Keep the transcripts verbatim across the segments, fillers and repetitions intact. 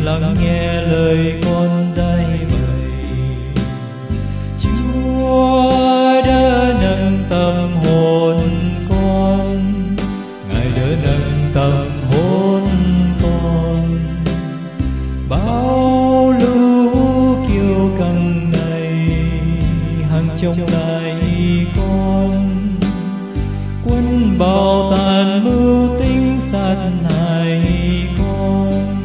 lắng nghe lời con dạy bày. Chúa đã nâng tâm hồn con, Ngài đã nâng tâm hồn con. Bao lũ kiêu căng này hằng trông lại con, quân bạo tàn mưu tính sát hại con.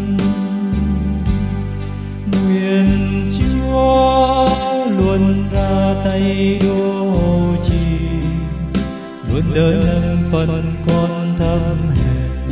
Nguyện Chúa luôn ra tay đô trì, luôn đỡ nâng phần con thấp hèn.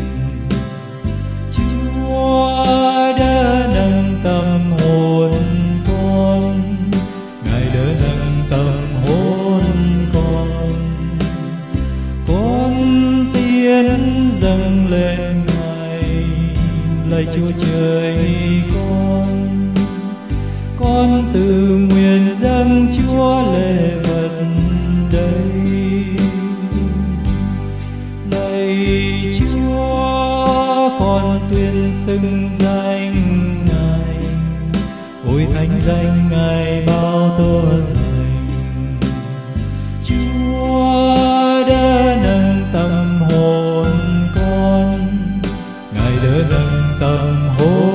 Chúa đã nâng tâm hồn con, Ngài đã nâng tâm hồn con. Con tiến dâng lên Ngài, lạy Chúa trời con. Con tự nguyện dâng Chúa lễ vật đây. Lạy Chúa, con tuyên xưng danh Ngài, ôi thánh danh Ngài bao tốt lành. Chúa đã nâng tâm hồn con, Ngài đã nâng tâm hồn